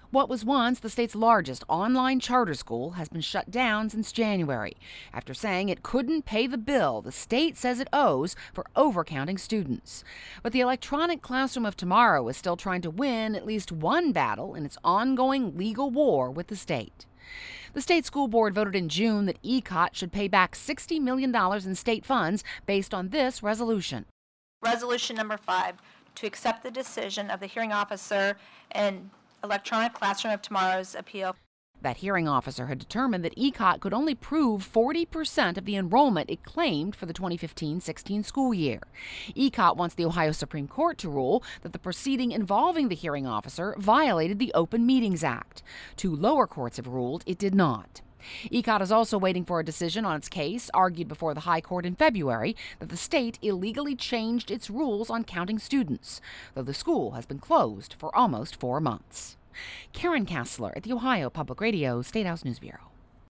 What was once the state's largest online charter school has been shut down since January after saying it couldn't pay the bill the state says it owes for overcounting students. But the electronic classroom of tomorrow is still trying to win at least one battle in its ongoing legal war with the state. The state school board voted in June that ECOT should pay back $60 million in state funds based on this resolution. Resolution number 5, to accept the decision of the hearing officer in electronic classroom of tomorrow's appeal. That hearing officer had determined that ECOT could only prove 40% of the enrollment it claimed for the 2015-16 school year. ECOT wants the Ohio Supreme Court to rule that the proceeding involving the hearing officer violated the Open Meetings Act. 2 lower courts have ruled it did not. ECOT is also waiting for a decision on its case, argued before the High Court in February, that the state illegally changed its rules on counting students, though the school has been closed for almost 4 months. Karen Kassler at the Ohio Public Radio State House News Bureau.